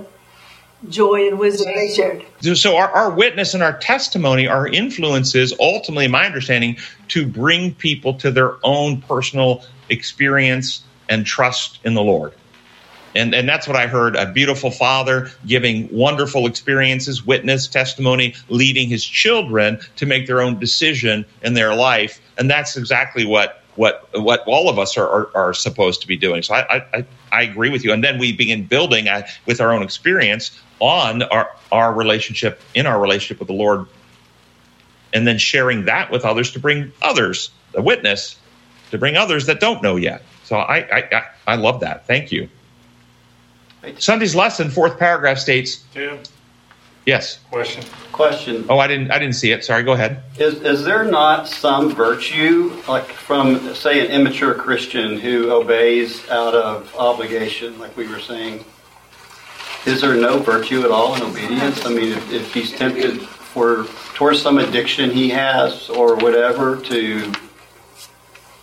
[SPEAKER 5] joy and wisdom they shared.
[SPEAKER 1] So our witness and our testimony, our influences, ultimately, in my understanding, to bring people to their own personal experience and trust in the Lord. And that's what I heard, a beautiful father giving wonderful experiences, witness, testimony, leading his children to make their own decision in their life. And that's exactly what all of us are supposed to be doing. So I agree with you. And then we begin building with our own experience on our relationship, in our relationship with the Lord, and then sharing that with others to bring others, a witness, to bring others that don't know yet. So I love that. Thank you. Sunday's lesson, fourth paragraph states.
[SPEAKER 7] Tim?
[SPEAKER 1] Yes.
[SPEAKER 7] Question.
[SPEAKER 1] Oh, I didn't see it. Sorry, go ahead.
[SPEAKER 7] Is there not some virtue, like from, say, an immature Christian who obeys out of obligation, like we were saying? Is there no virtue at all in obedience? I mean, if he's tempted towards some addiction he has or whatever, to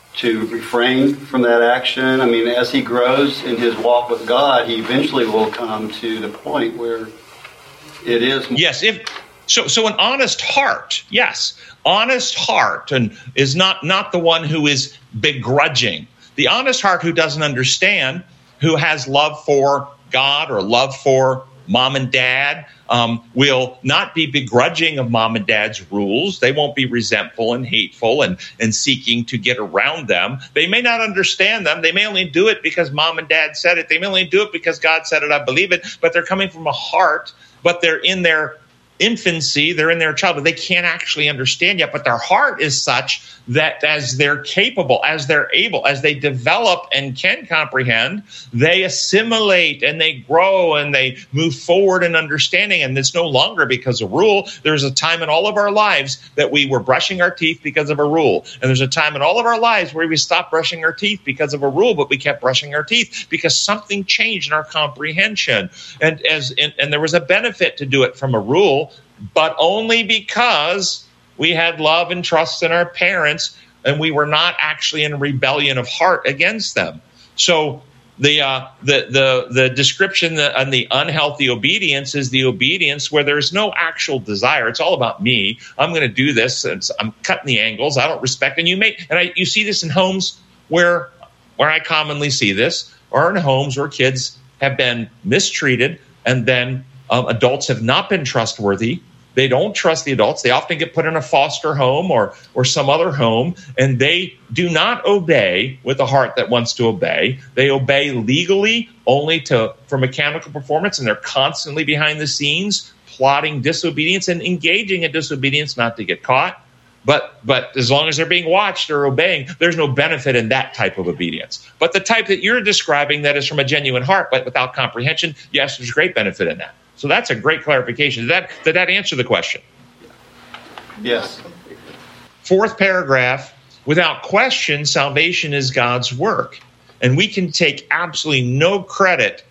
[SPEAKER 7] to refrain from that action? I mean, as he grows in his walk with God, he eventually will come to the point where it is.
[SPEAKER 1] Yes, so an honest heart, yes, honest heart, and is not the one who is begrudging. The honest heart who doesn't understand, who has love for God or love for mom and dad, will not be begrudging of mom and dad's rules. They won't be resentful and hateful and seeking to get around them. They may not understand them. They may only do it because mom and dad said it. They may only do it because God said it, I believe it. But they're coming from a heart, but they're in their infancy, they're in their childhood. They can't actually understand yet, but their heart is such that as they're capable, as they're able, as they develop and can comprehend, they assimilate and they grow and they move forward in understanding. And it's no longer because of rule. There's a time in all of our lives that we were brushing our teeth because of a rule. And there's a time in all of our lives where we stopped brushing our teeth because of a rule, but we kept brushing our teeth because something changed in our comprehension. And there was a benefit to do it from a rule, but only because we had love and trust in our parents and we were not actually in rebellion of heart against them. So the description on the unhealthy obedience is the obedience where there's no actual desire. It's all about me. I'm going to do this. I'm cutting the angles. I don't respect. And you see this in homes where I commonly see this, or in homes where kids have been mistreated and then adults have not been trustworthy. They don't trust the adults. They often get put in a foster home or some other home, and they do not obey with a heart that wants to obey. They obey legally only for mechanical performance, and they're constantly behind the scenes plotting disobedience and engaging in disobedience not to get caught. But as long as they're being watched or obeying, there's no benefit in that type of obedience. But the type that you're describing that is from a genuine heart but without comprehension, yes, there's great benefit in that. So that's a great clarification. Did that answer the question?
[SPEAKER 7] Yes.
[SPEAKER 1] Fourth paragraph, without question, salvation is God's work. And we can take absolutely no credit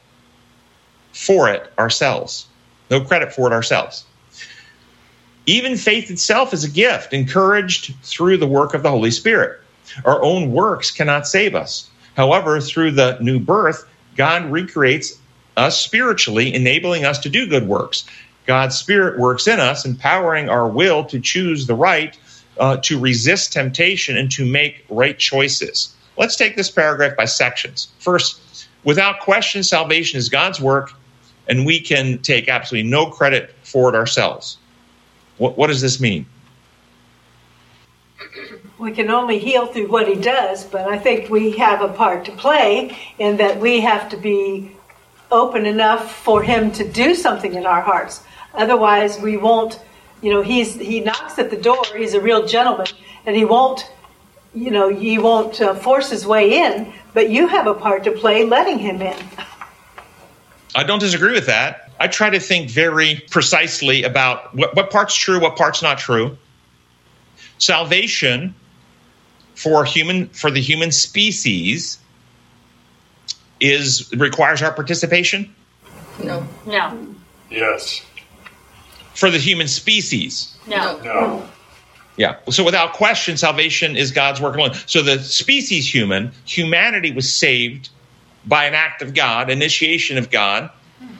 [SPEAKER 1] for it ourselves. No credit for it ourselves. Even faith itself is a gift, encouraged through the work of the Holy Spirit. Our own works cannot save us. However, through the new birth, God recreates us spiritually, enabling us to do good works. God's Spirit works in us, empowering our will to choose the right, to resist temptation, and to make right choices. Let's take this paragraph by sections. First, without question, salvation is God's work, and we can take absolutely no credit for it ourselves. What does this mean?
[SPEAKER 5] We can only heal through what he does, but I think we have a part to play in that we have to be open enough for him to do something in our hearts. Otherwise, we won't, he knocks at the door, he's a real gentleman, and he won't force his way in, but you have a part to play letting him in.
[SPEAKER 1] I don't disagree with that. I try to think very precisely about what part's true, what part's not true. Salvation for the human species requires our participation?
[SPEAKER 6] No.
[SPEAKER 8] Yes.
[SPEAKER 1] For the human species?
[SPEAKER 6] No.
[SPEAKER 1] Yeah. So without question, salvation is God's work alone. So the species humanity was saved by an act of God, initiation of God.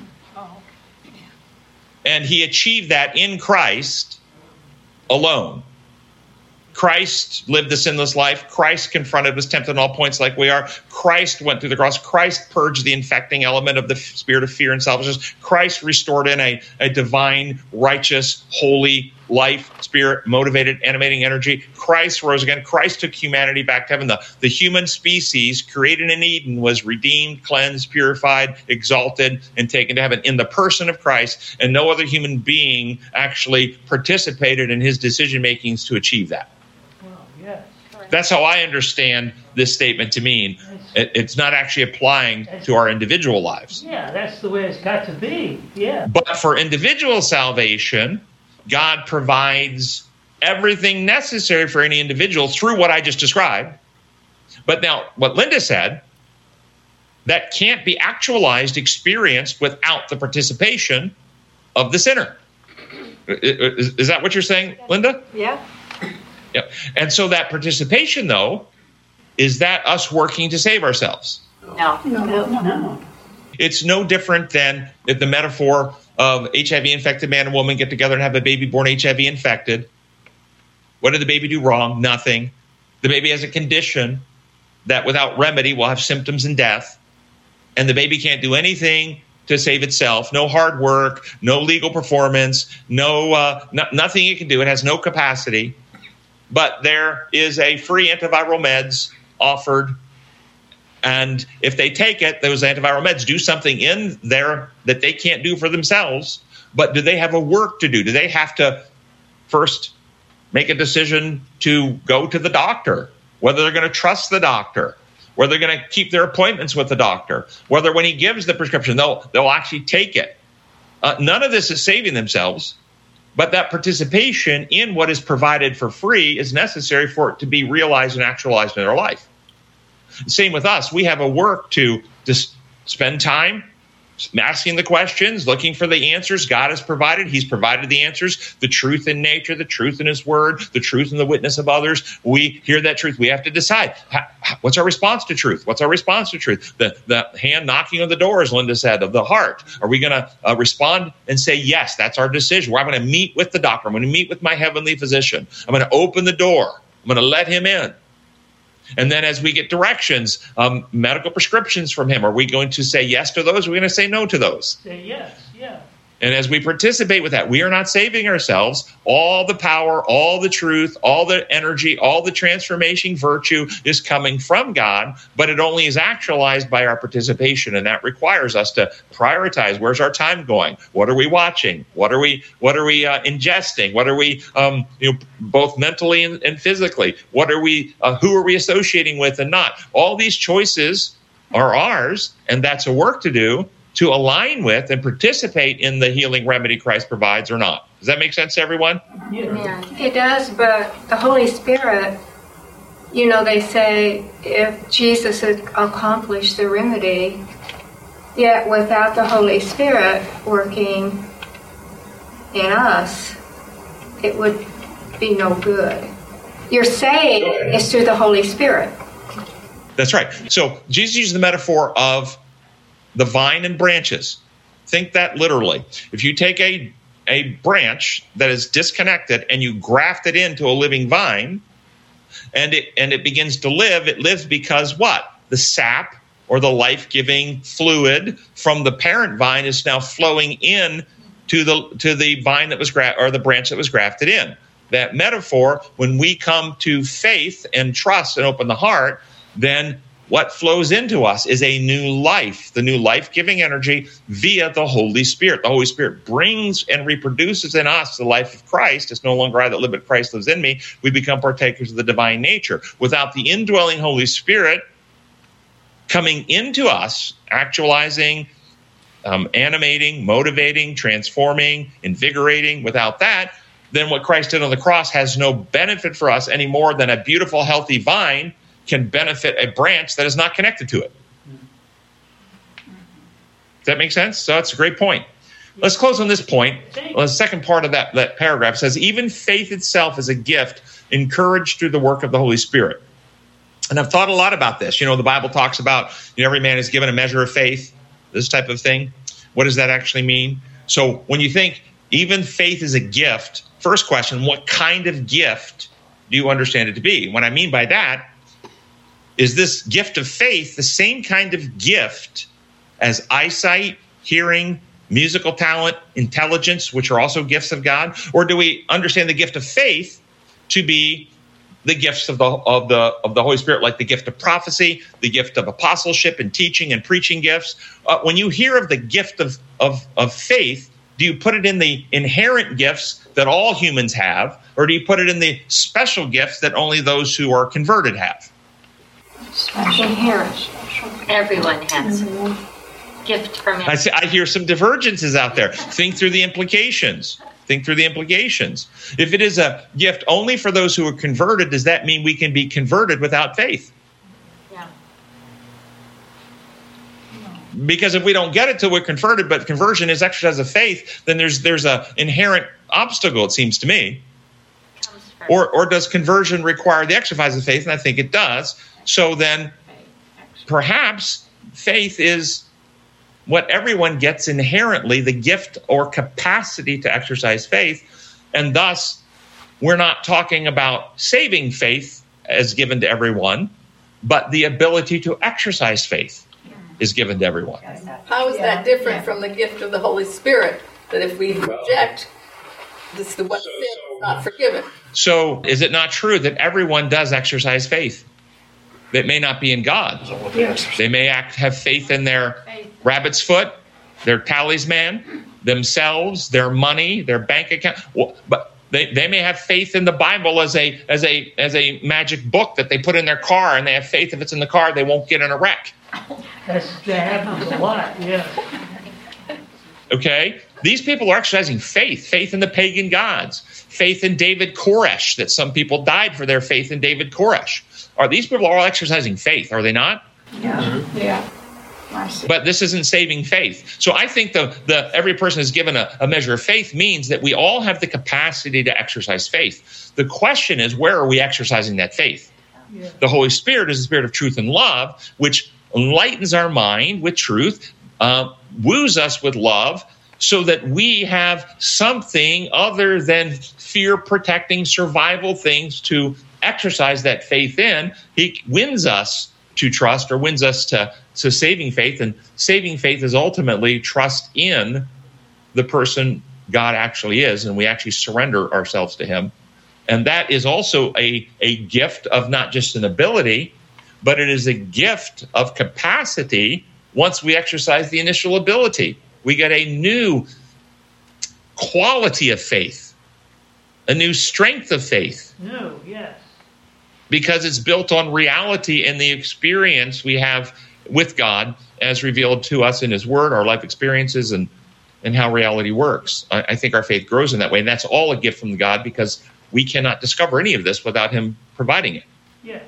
[SPEAKER 1] And he achieved that in Christ alone. Christ lived the sinless life. Christ confronted, was tempted in all points like we are. Christ went through the cross. Christ purged the infecting element of the spirit of fear and selfishness. Christ restored in a divine, righteous, holy life, spirit, motivated, animating energy. Christ rose again. Christ took humanity back to heaven. The human species created in Eden was redeemed, cleansed, purified, exalted, and taken to heaven in the person of Christ. And no other human being actually participated in his decision makings to achieve that. That's how I understand this statement to mean. It's not actually applying to our individual lives.
[SPEAKER 2] Yeah, that's the way it's got to be. Yeah.
[SPEAKER 1] But for individual salvation, God provides everything necessary for any individual through what I just described. But now, what Linda said, that can't be actualized, experienced without the participation of the sinner. Is that what you're saying, Linda?
[SPEAKER 5] Yeah.
[SPEAKER 1] Yep. And so that participation, though, is that us working to save ourselves?
[SPEAKER 2] No.
[SPEAKER 1] It's no different than if the metaphor of HIV-infected man and woman get together and have a baby born HIV-infected. What did the baby do wrong? Nothing. The baby has a condition that without remedy will have symptoms and death. And the baby can't do anything to save itself. No hard work, no legal performance, nothing it can do. It has no capacity. But there is a free antiviral meds offered. And if they take it, those antiviral meds do something in there that they can't do for themselves. But do they have a work to do? Do they have to first make a decision to go to the doctor, whether they're going to trust the doctor, whether they're going to keep their appointments with the doctor, whether when he gives the prescription, they'll actually take it? None of this is saving themselves, but that participation in what is provided for free is necessary for it to be realized and actualized in their life. Same with us. We have a work to just spend time asking the questions, looking for the answers. God has provided. He's provided the answers, the truth in nature, the truth in his word, the truth in the witness of others. We hear that truth. We have to decide, what's our response to truth? What's our response to truth? The hand knocking on the door, as Linda said, of the heart. Are we going to respond and say, yes, that's our decision? I'm going to meet with the doctor. I'm going to meet with my heavenly physician. I'm going to open the door. I'm going to let him in. And then as we get directions, medical prescriptions from him, are we going to say yes to those? Or are we going to say no to those?
[SPEAKER 2] Say yes, yeah.
[SPEAKER 1] And as we participate with that, we are not saving ourselves. All the power, all the truth, all the energy, all the transformation virtue is coming from God, but it only is actualized by our participation. And that requires us to prioritize. Where's our time going? What are we watching? What are we ingesting? What are we, both mentally and physically? What are we, who are we associating with and not? All these choices are ours, and that's a work to do, to align with and participate in the healing remedy Christ provides or not. Does that make sense to everyone?
[SPEAKER 3] Yeah, it does, but the Holy Spirit, they say if Jesus had accomplished the remedy, yet without the Holy Spirit working in us, it would be no good. You're saying it's through the Holy Spirit.
[SPEAKER 1] That's right. So Jesus used the metaphor of the vine and branches. Think that literally. If you take a branch that is disconnected and you graft it into a living vine and it begins to live, it lives because what? The sap or the life-giving fluid from the parent vine is now flowing in to the vine that was or the branch that was grafted in. That metaphor, when we come to faith and trust and open the heart, then what flows into us is a new life, the new life-giving energy via the Holy Spirit. The Holy Spirit brings and reproduces in us the life of Christ. It's no longer I that live, but Christ lives in me. We become partakers of the divine nature. Without the indwelling Holy Spirit coming into us, actualizing, animating, motivating, transforming, invigorating, without that, then what Christ did on the cross has no benefit for us any more than a beautiful, healthy vine can benefit a branch that is not connected to it. Does that make sense? So that's a great point. Let's close on this point. Well, the second part of that paragraph says, even faith itself is a gift encouraged through the work of the Holy Spirit. And I've thought a lot about this. The Bible talks about every man is given a measure of faith, this type of thing. What does that actually mean? So when you think even faith is a gift, first question, what kind of gift do you understand it to be? What I mean by that, is this gift of faith the same kind of gift as eyesight, hearing, musical talent, intelligence, which are also gifts of God? Or do we understand the gift of faith to be the gifts of the Holy Spirit, like the gift of prophecy, the gift of apostleship and teaching and preaching gifts? When you hear of the gift of faith, do you put it in the inherent gifts that all humans have, or do you put it in the special gifts that only those who are converted have?
[SPEAKER 3] Inherent.
[SPEAKER 4] Everyone has a gift from it.
[SPEAKER 1] I hear some divergences out there. Think through the implications. If it is a gift only for those who are converted, does that mean we can be converted without faith?
[SPEAKER 4] Yeah.
[SPEAKER 1] Because if we don't get it till we're converted, but conversion is exercise of faith, then there's a inherent obstacle, it seems to me. Or does conversion require the exercise of faith? And I think it does. So then perhaps faith is what everyone gets inherently, the gift or capacity to exercise faith. And thus, we're not talking about saving faith as given to everyone, but the ability to exercise faith is given to everyone.
[SPEAKER 6] How is that different from the gift of the Holy Spirit? That if we reject, this is the one sin is not forgiven.
[SPEAKER 1] So is it not true that everyone does exercise faith? That may not be in God. They may have faith in their rabbit's foot, their talisman, themselves, their money, their bank account. But they may have faith in the Bible as a magic book that they put in their car, and they have faith if it's in the car, they won't get in a wreck.
[SPEAKER 2] That happens a lot, yeah.
[SPEAKER 1] Okay? These people are exercising faith in the pagan gods, faith in David Koresh, that some people died for their faith in David Koresh. These people are all exercising faith, are they not?
[SPEAKER 3] Yeah.
[SPEAKER 1] But this isn't saving faith. So I think the every person is given a measure of faith means that we all have the capacity to exercise faith. The question is, where are we exercising that faith? Yeah. The Holy Spirit is the Spirit of truth and love, which enlightens our mind with truth, woos us with love, so that we have something other than fear-protecting survival things to exercise that faith in. He wins us to trust, or wins us to saving faith. And saving faith is ultimately trust in the person God actually is, and we actually surrender ourselves to him. And that is also a gift of not just an ability, but it is a gift of capacity. Once we exercise the initial ability, we get a new quality of faith, a new strength of faith.
[SPEAKER 2] No, yes.
[SPEAKER 1] Because it's built on reality and the experience we have with God as revealed to us in his word, our life experiences, and how reality works. I think our faith grows in that way. And that's all a gift from God, because we cannot discover any of this without him providing it.
[SPEAKER 2] Yes.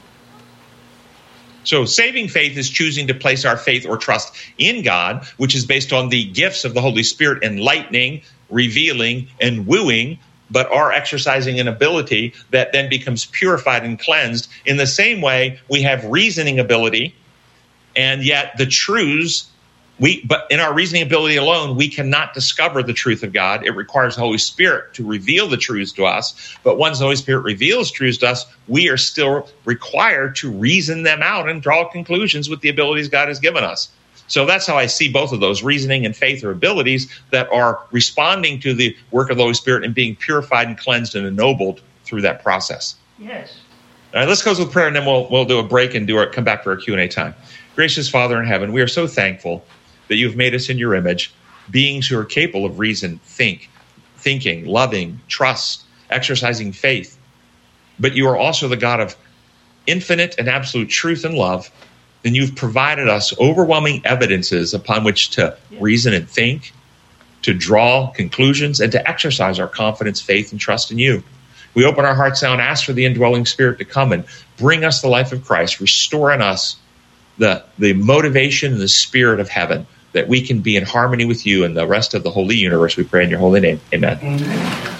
[SPEAKER 1] So saving faith is choosing to place our faith or trust in God, which is based on the gifts of the Holy Spirit enlightening, revealing, and wooing, but are exercising an ability that then becomes purified and cleansed. In the same way, we have reasoning ability, and yet the truths, but in our reasoning ability alone, we cannot discover the truth of God. It requires the Holy Spirit to reveal the truths to us. But once the Holy Spirit reveals truths to us, we are still required to reason them out and draw conclusions with the abilities God has given us. So that's how I see both of those, reasoning and faith, are abilities that are responding to the work of the Holy Spirit and being purified and cleansed and ennobled through that process.
[SPEAKER 2] Yes.
[SPEAKER 1] All right, let's close with prayer, and then we'll do a break and come back for our Q&A time. Gracious Father in heaven, we are so thankful that you've made us in your image, beings who are capable of reason, thinking, loving, trust, exercising faith. But you are also the God of infinite and absolute truth and love, and you've provided us overwhelming evidences upon which to reason and think, to draw conclusions, and to exercise our confidence, faith, and trust in you. We open our hearts now and ask for the indwelling Spirit to come and bring us the life of Christ, restore in us the motivation and the spirit of heaven, that we can be in harmony with you and the rest of the holy universe. We pray in your holy name. Amen.